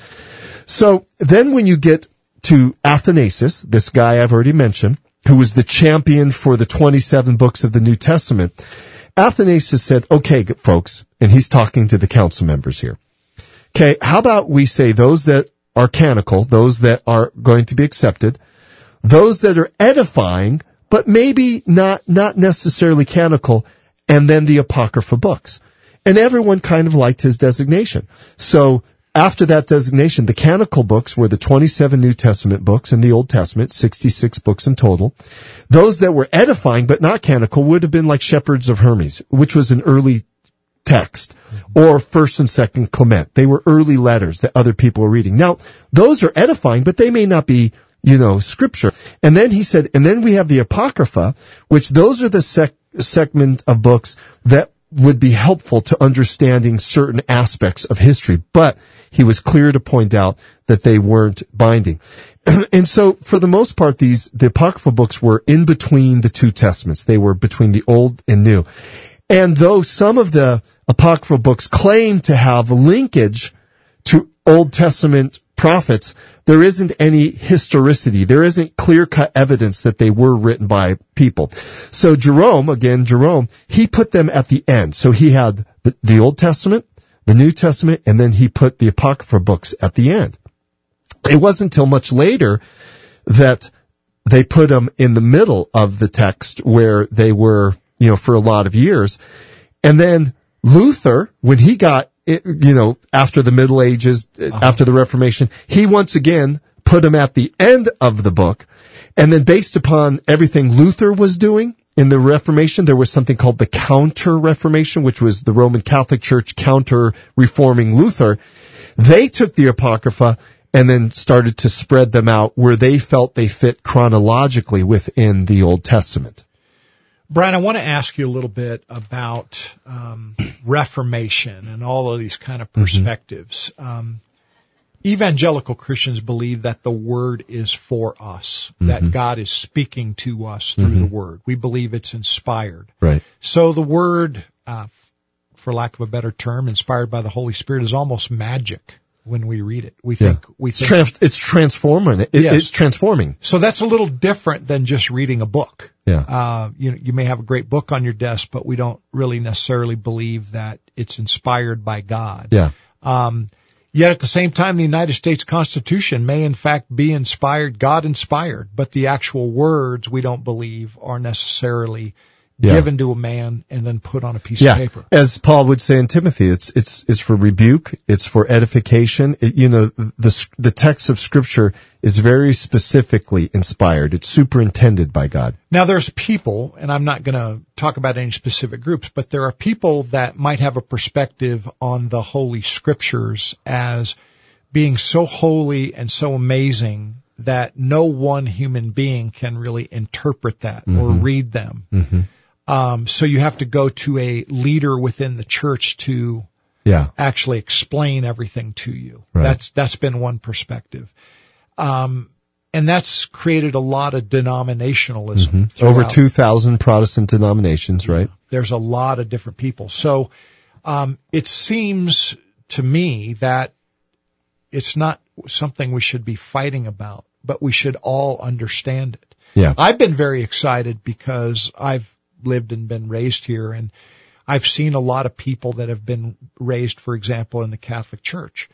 So then when you get to Athanasius, this guy I've already mentioned, who was the champion for the twenty-seven books of the New Testament, Athanasius said, okay, folks, and he's talking to the council members here. Okay, how about we say those that are canonical, those that are going to be accepted, those that are edifying, but maybe not, not necessarily canonical, and then the Apocrypha books. And everyone kind of liked his designation. So after that designation, the canonical books were the twenty-seven New Testament books and the Old Testament, sixty-six books in total. Those that were edifying but not canonical would have been like Shepherds of Hermes, which was an early text, or First and Second Clement. They were early letters that other people were reading. Now, those are edifying, but they may not be, you know, scripture. And then he said, and then we have the Apocrypha, which those are the sec- segment of books that would be helpful to understanding certain aspects of history. But he was clear to point out that they weren't binding. And so, for the most part, these, the Apocrypha books were in between the two testaments. They were between the Old and New. And though some of the Apocrypha books claim to have linkage to Old Testament prophets, there isn't any historicity. There isn't clear-cut evidence that they were written by people. So Jerome, again, Jerome, he put them at the end. So he had the, the Old Testament, the New Testament, and then he put the Apocrypha books at the end. It wasn't until much later that they put them in the middle of the text where they were, you know, for a lot of years. And then Luther, when he got, it, you know, after the Middle Ages, uh-huh. after the Reformation, he once again put them at the end of the book. And then based upon everything Luther was doing in the Reformation, there was something called the Counter-Reformation, which was the Roman Catholic Church counter-reforming Luther. They took the Apocrypha and then started to spread them out where they felt they fit chronologically within the Old Testament. Brian, I want to ask you a little bit about um, Reformation and all of these kind of perspectives. Mm-hmm. Um, evangelical Christians believe that the Word is for us, mm-hmm. that God is speaking to us through mm-hmm. the Word. We believe it's inspired. Right. So the Word, uh, for lack of a better term, inspired by the Holy Spirit, is almost magic when we read it. We think, yeah. we it's, think trans- it's transforming. It, yes. It's transforming. So that's a little different than just reading a book. Yeah. Uh, you you may have a great book on your desk, but we don't really necessarily believe that it's inspired by God. Yeah. Um, yet at the same time, the United States Constitution may in fact be inspired, God inspired, but the actual words we don't believe are necessarily yeah. given to a man and then put on a piece yeah. of paper. As Paul would say in Timothy, it's it's it's for rebuke, it's for edification. It, you know, the the text of Scripture is very specifically inspired. It's superintended by God. Now, there's people, and I'm not going to talk about any specific groups, but there are people that might have a perspective on the Holy Scriptures as being so holy and so amazing that no one human being can really interpret that Mm-hmm. or read them. Mm-hmm. Um, so you have to go to a leader within the church to Yeah. actually explain everything to you. Right. That's that's been one perspective. Um, and that's created a lot of denominationalism. Mm-hmm. Over throughout. two thousand Protestant denominations, right? There's a lot of different people. So um, it seems to me that it's not something we should be fighting about, but we should all understand it. Yeah. I've been very excited because I've lived and been raised here, and I've seen a lot of people that have been raised, for example, in the Catholic Church,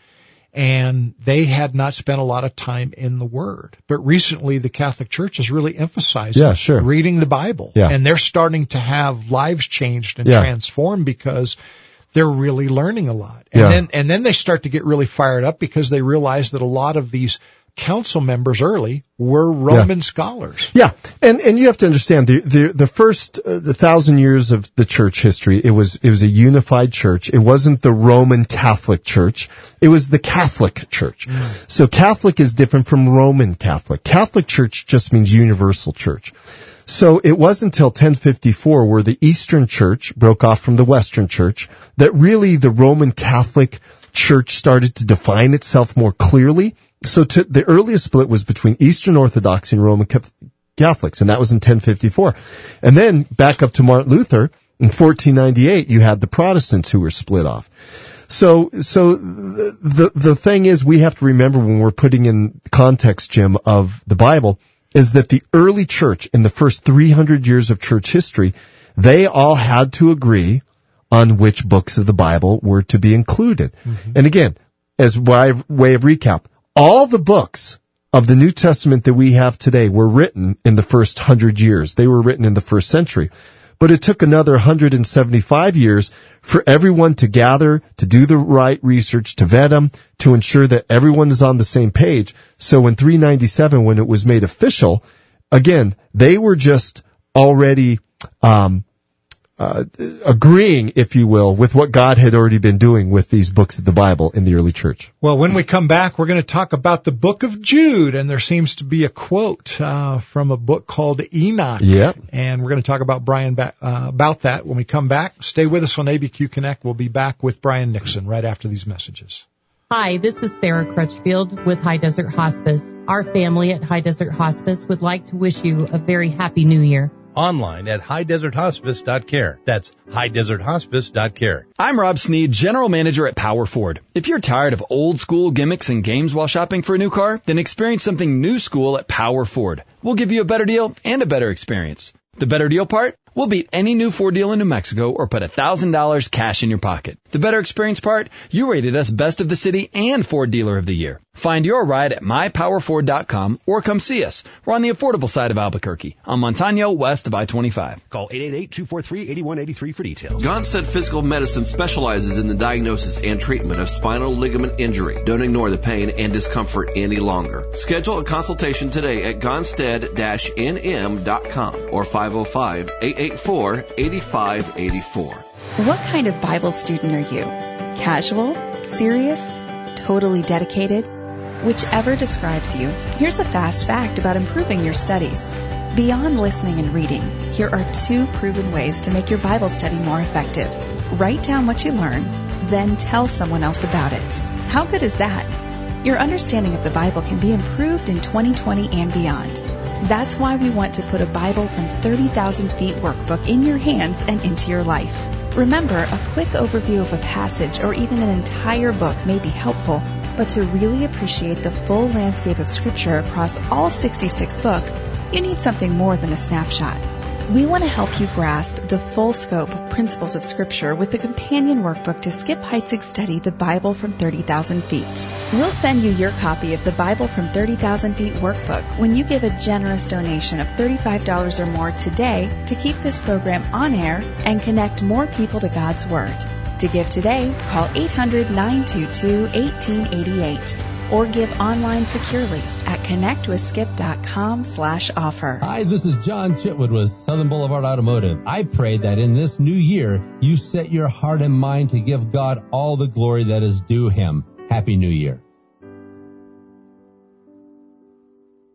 and they had not spent a lot of time in the Word. But recently, the Catholic Church has really emphasized Yeah, sure. reading the Bible, Yeah. and they're starting to have lives changed and Yeah. transformed because they're really learning a lot. And Yeah. then and then they start to get really fired up because they realize that a lot of these council members early were Roman scholars. Yeah, and and you have to understand the the, the first uh, the thousand years of the church history, it was it was a unified church. It wasn't the Roman Catholic Church. It was the Catholic Church. Mm. So Catholic is different from Roman Catholic. Catholic Church just means universal church. So it wasn't until ten fifty-four where the Eastern Church broke off from the Western Church that really the Roman Catholic Church started to define itself more clearly. So to, the earliest split was between Eastern Orthodoxy and Roman Catholics, and that was in ten fifty-four. And then back up to Martin Luther, in fourteen ninety-eight, you had the Protestants who were split off. So, so the, the, the thing is, we have to remember when we're putting in context, Jim, of the Bible, is that the early church in the first three hundred years of church history, they all had to agree on which books of the Bible were to be included. Mm-hmm. And again, as way of, way of recap, all the books of the New Testament that we have today were written in the first hundred years. They were written in the first century. But it took another one hundred seventy-five years for everyone to gather, to do the right research, to vet them, to ensure that everyone is on the same page. So in three ninety-seven, when it was made official, again, they were just already um Uh, agreeing, if you will, with what God had already been doing with these books of the Bible in the early church. Well, when we come back, we're going to talk about the book of Jude, and there seems to be a quote uh, from a book called Enoch. Yeah. And we're going to talk about Brian ba- uh, about that when we come back. Stay with us on A B Q Connect. We'll be back with Brian Nixon right after these messages. Hi, this is Sarah Crutchfield with High Desert Hospice. Our family at High Desert Hospice would like to wish you a very happy new year. Online at high desert hospice dot care. That's high desert hospice dot care. I'm Rob Sneed, General Manager at Power Ford. If you're tired of old school gimmicks and games while shopping for a new car, then experience something new school at Power Ford. We'll give you a better deal and a better experience. The better deal part? We'll beat any new Ford deal in New Mexico or put one thousand dollars cash in your pocket. The better experience part? You rated us Best of the City and Ford Dealer of the Year. Find your ride at my power ford dot com or come see us. We're on the affordable side of Albuquerque, on Montano, west of I twenty-five. Call eight eight eight, two four three, eight one eight three for details. Gonstead Physical Medicine specializes in the diagnosis and treatment of spinal ligament injury. Don't ignore the pain and discomfort any longer. Schedule a consultation today at gonstead dash n m dot com or five oh five, eight eight four, eight five eight four. What kind of Bible student are you? Casual? Serious? Totally dedicated? Whichever describes you, here's a fast fact about improving your studies. Beyond listening and reading, here are two proven ways to make your Bible study more effective. Write down what you learn, then tell someone else about it. How good is that? Your understanding of the Bible can be improved in twenty twenty and beyond. That's why we want to put a Bible from thirty thousand feet workbook in your hands and into your life. Remember, a quick overview of a passage or even an entire book may be helpful, but to really appreciate the full landscape of Scripture across all sixty-six books, you need something more than a snapshot. We want to help you grasp the full scope of principles of Scripture with the companion workbook to Skip Heitzig's study, The Bible from thirty thousand Feet. We'll send you your copy of the Bible from thirty thousand Feet workbook when you give a generous donation of thirty-five dollars or more today to keep this program on air and connect more people to God's Word. To give today, call eight hundred, nine two two, one eight eight eight or give online securely at connectwithskip.com slash offer. Hi, this is John Chitwood with Southern Boulevard Automotive. I pray that in this new year, you set your heart and mind to give God all the glory that is due Him. Happy New Year.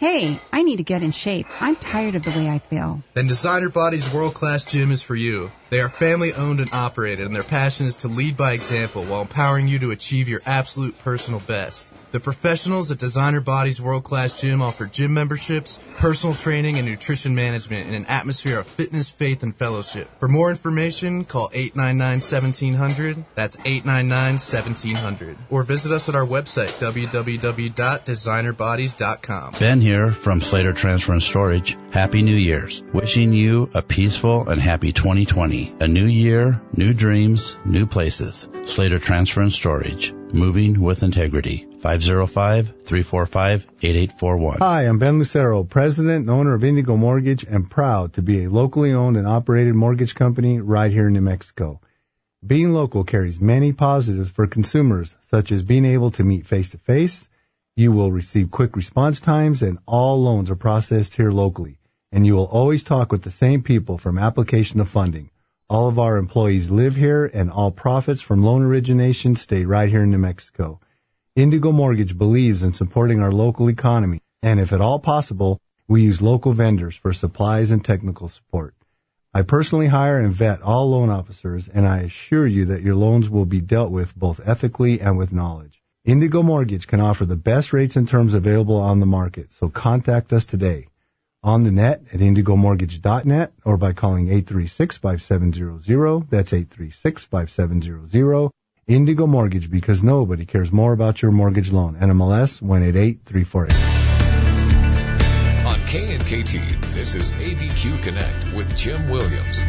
Hey, I need to get in shape. I'm tired of the way I feel. Then Designer Body's World Class Gym is for you. They are family owned and operated, and their passion is to lead by example while empowering you to achieve your absolute personal best. The professionals at Designer Body's World Class Gym offer gym memberships, personal training, and nutrition management in an atmosphere of fitness, faith, and fellowship. For more information, call eight nine nine, one seven zero zero. That's eight nine nine, one seven zero zero. Or visit us at our website, w w w dot designer bodies dot com. Ben here from Slater Transfer and Storage. Happy New Year's. Wishing you a peaceful and happy twenty twenty. A new year, new dreams, new places. Slater Transfer and Storage. Moving with integrity. five oh five, three four five, eight eight four one. Hi, I'm Ben Lucero, president and owner of Indigo Mortgage, and proud to be a locally owned and operated mortgage company right here in New Mexico. Being local carries many positives for consumers, such as being able to meet face-to-face. You will receive quick response times, and all loans are processed here locally. And you will always talk with the same people from application to funding. All of our employees live here, and all profits from loan origination stay right here in New Mexico. Indigo Mortgage believes in supporting our local economy, and if at all possible, we use local vendors for supplies and technical support. I personally hire and vet all loan officers, and I assure you that your loans will be dealt with both ethically and with knowledge. Indigo Mortgage can offer the best rates and terms available on the market, so contact us today. On the net at indigo mortgage dot net or by calling eight three six, five seven zero zero. That's eight three six, five seven zero zero. Indigo Mortgage, because nobody cares more about your mortgage loan. N M L S one eight eight three four eight. On K N K T, this is A B Q Connect with Jim Williams.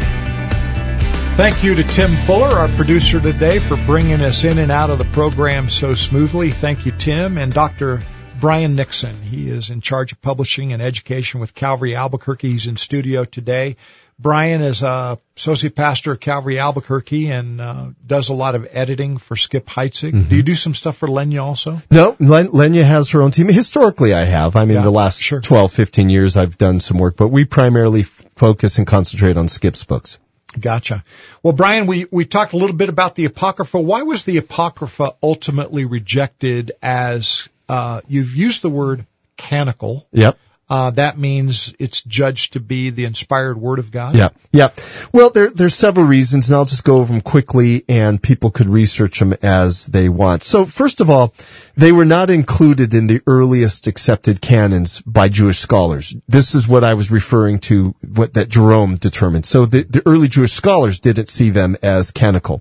Thank you to Tim Fuller, our producer today, for bringing us in and out of the program so smoothly. Thank you, Tim. And Doctor Brian Nixon. He is in charge of publishing and education with Calvary Albuquerque. He's in studio today. Brian is a associate pastor at Calvary Albuquerque and uh, does a lot of editing for Skip Heitzig. Mm-hmm. Do you do some stuff for Lenya also? No, Len- Lenya has her own team. Historically, I have. I mean, yeah, the last sure. twelve, fifteen years I've done some work, but we primarily f- focus and concentrate on Skip's books. Gotcha. Well, Brian, we, we talked a little bit about the Apocrypha. Why was the Apocrypha ultimately rejected as Uh, you've used the word canonical. Yep. Uh, that means it's judged to be the inspired word of God. Yeah. Yeah. Well, there, there's several reasons, and I'll just go over them quickly, and people could research them as they want. So, first of all, they were not included in the earliest accepted canons by Jewish scholars. This is what I was referring to, what that Jerome determined. So the, the early Jewish scholars didn't see them as canonical.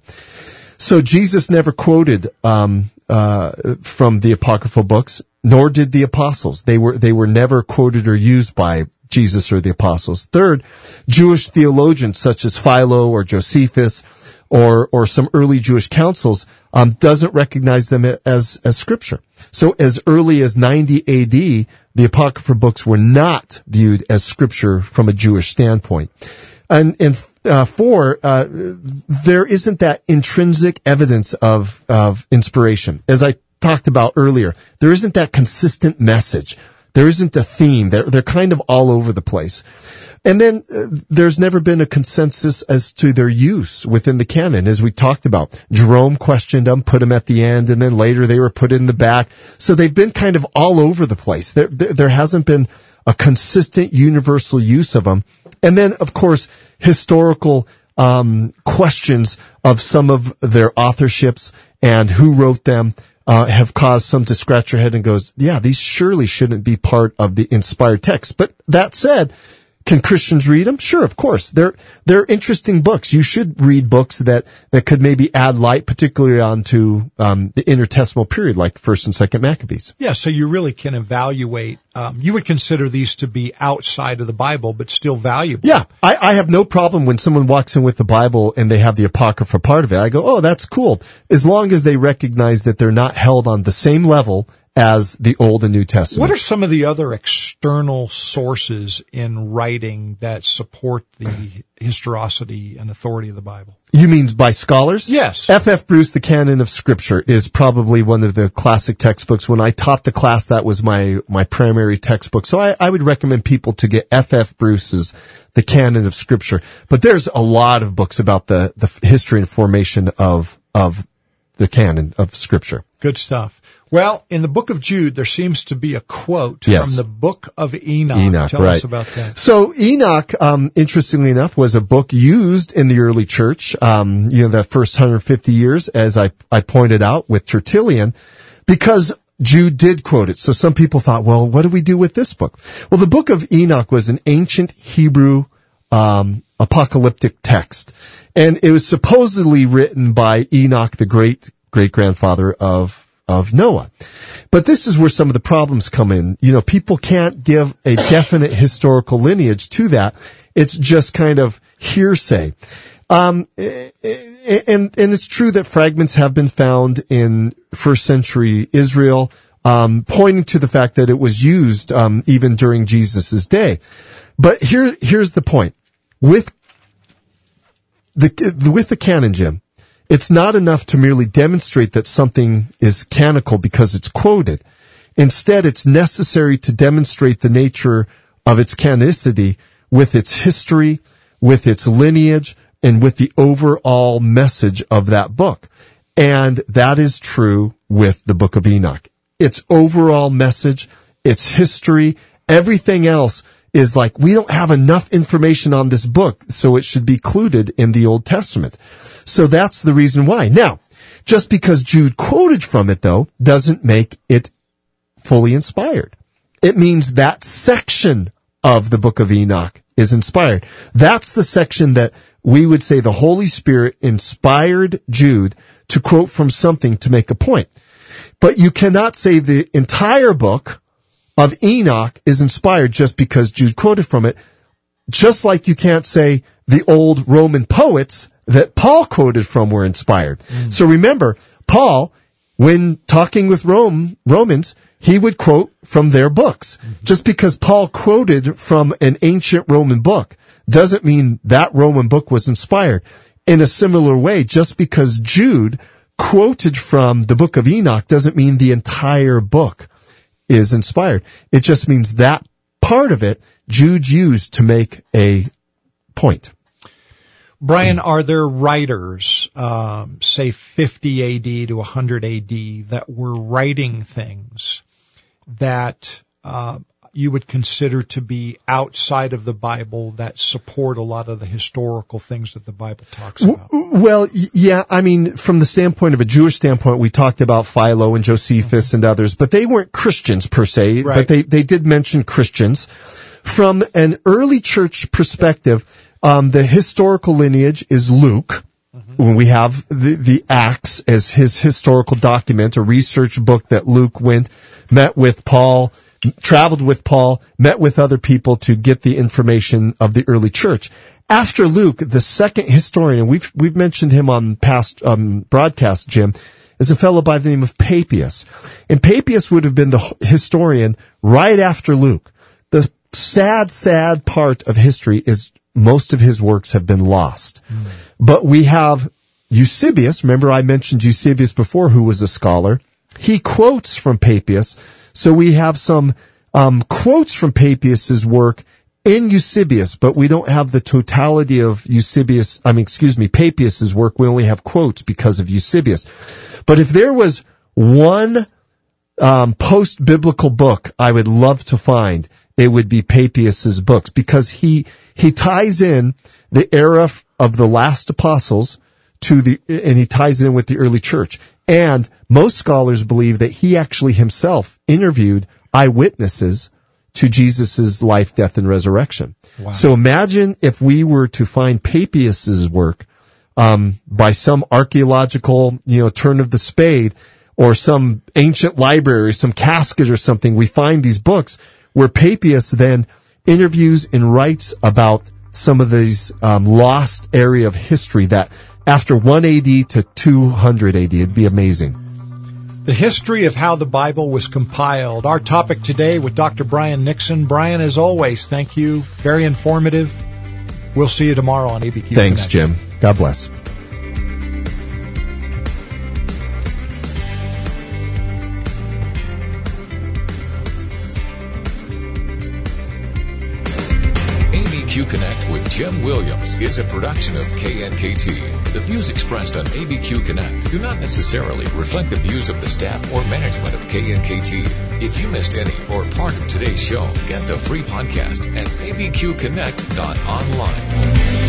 So Jesus never quoted um uh from the apocryphal books, nor did the apostles. They were they were never quoted or used by Jesus or the apostles. Third, Jewish theologians such as Philo or Josephus or or some early Jewish councils um doesn't recognize them as as scripture. So as early as ninety A D, the apocryphal books were not viewed as scripture from a Jewish standpoint. And and Uh, four, uh, there isn't that intrinsic evidence of, of inspiration. As I talked about earlier, there isn't that consistent message. There isn't a theme. They're, they're kind of all over the place. And then uh, there's never been a consensus as to their use within the canon, as we talked about. Jerome questioned them, put them at the end, and then later they were put in the back. So they've been kind of all over the place. There, there, there hasn't been a consistent universal use of them. And then, of course, historical um questions of some of their authorships and who wrote them uh have caused some to scratch their head and goes, yeah, these surely shouldn't be part of the inspired text. But that said, can Christians read them? Sure, of course. They're they're interesting books. You should read books that that could maybe add light, particularly onto um the intertestamental period, like First and Second Maccabees. Yeah, so you really can evaluate. Um, you would consider these to be outside of the Bible, but still valuable. Yeah, I, I have no problem when someone walks in with the Bible and they have the Apocrypha part of it. I go, oh, that's cool, as long as they recognize that they're not held on the same level as the Old and New Testament. What are some of the other external sources in writing that support the historicity and authority of the Bible? You mean by scholars? Yes. F F Bruce, The Canon of Scripture, is probably one of the classic textbooks. When I taught the class, that was my, my primary textbook. So I, I would recommend people to get F F Bruce's The Canon of Scripture. But there's a lot of books about the, the history and formation of, of the canon of Scripture. Good stuff. Well, in the book of Jude, there seems to be a quote Yes. from the book of Enoch. Enoch, Tell right. us about that. So Enoch, um, interestingly enough, was a book used in the early church, um, you know, the first one hundred fifty years, as I, I pointed out with Tertullian, because Jude did quote it. So some people thought, well, what do we do with this book? Well, the book of Enoch was an ancient Hebrew um, apocalyptic text, and it was supposedly written by Enoch, the great great grandfather of of Noah. But this is where some of the problems come in. You know, people can't give a definite historical lineage to that. It's just kind of hearsay. Um, and, and it's true that fragments have been found in first century Israel, um, pointing to the fact that it was used, um, even during Jesus' day. But here, here's the point. With the, with the canon, Jim, it's not enough to merely demonstrate that something is canonical because it's quoted. Instead, it's necessary to demonstrate the nature of its canonicity with its history, with its lineage, and with the overall message of that book. And that is true with the book of Enoch. Its overall message, its history, everything else is like, we don't have enough information on this book, so it should be included in the Old Testament. So that's the reason why. Now, just because Jude quoted from it, though, doesn't make it fully inspired. It means that section of the book of Enoch is inspired. That's the section that we would say the Holy Spirit inspired Jude to quote from something to make a point. But you cannot say the entire book of Enoch is inspired just because Jude quoted from it, just like you can't say the old Roman poets that Paul quoted from were inspired. Mm. So remember, Paul, when talking with Rome, Romans, he would quote from their books. Mm-hmm. Just because Paul quoted from an ancient Roman book doesn't mean that Roman book was inspired. In a similar way, just because Jude quoted from the book of Enoch doesn't mean the entire book is inspired. It just means that part of it Jude used to make a point. Brian, are there writers, um, say fifty A D to one hundred A D, that were writing things that uh, you would consider to be outside of the Bible that support a lot of the historical things that the Bible talks about? Well, yeah, I mean, from the standpoint of a Jewish standpoint, we talked about Philo and Josephus mm-hmm. and others, but they weren't Christians per se, right. But they, they did mention Christians. From an early church perspective, um, the historical lineage is Luke. Mm-hmm. When we have the, the Acts as his historical document, a research book that Luke went, met with Paul, traveled with Paul, met with other people to get the information of the early church. After Luke, the second historian, and we've, we've mentioned him on past, um, broadcasts, Jim, is a fellow by the name of Papias. And Papias would have been the historian right after Luke. The sad, sad part of history is most of his works have been lost. Mm. But we have Eusebius. Remember I mentioned Eusebius before, who was a scholar. He quotes from Papias. So we have some um, quotes from Papias's work in Eusebius, but we don't have the totality of Eusebius, I mean, excuse me, Papias's work. We only have quotes because of Eusebius. But if there was one um, post-biblical book I would love to find, it would be Papias's books, because he he ties in the era of the last apostles to the, and he ties it in with the early church. And most scholars believe that he actually himself interviewed eyewitnesses to Jesus' life, death, and resurrection. Wow. So imagine if we were to find Papias's work um, by some archaeological, you know, turn of the spade, or some ancient library, some casket or something. We find these books where Papias then interviews and writes about some of these um, lost area of history that after one A D to two hundred A D, it'd be amazing. The history of how the Bible was compiled. Our topic today with Doctor Brian Nixon. Brian, as always, thank you. Very informative. We'll see you tomorrow on A B Q. Thanks, Connection. Jim. God bless. A B Q Connect with Jim Williams is a production of K N K T. The views expressed on A B Q Connect do not necessarily reflect the views of the staff or management of K N K T. If you missed any or part of today's show, get the free podcast at a b q connect dot online.